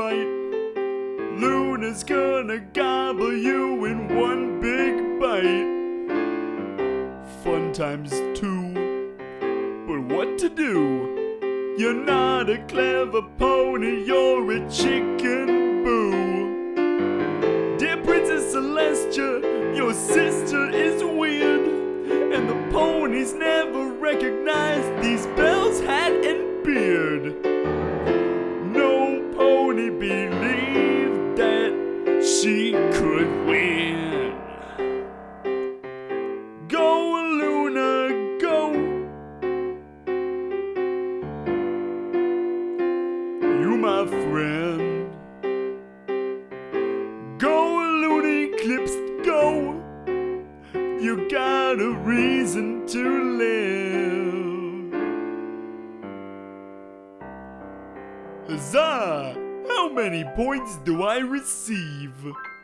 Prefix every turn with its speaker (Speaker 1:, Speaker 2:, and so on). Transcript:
Speaker 1: fight. Luna's gonna gobble you in one big bite. Fun times two, but what to do? You're not a clever pony, you're a chicken boo. Dear Princess Celestia, your sister is weird, and the ponies never recognize these bells, hat, and beard. No pony believed that she could win. Go, Luna, go. You, my friend. Go, Looney Clips, go. You got a reason to live. Huzzah! How many points do I receive?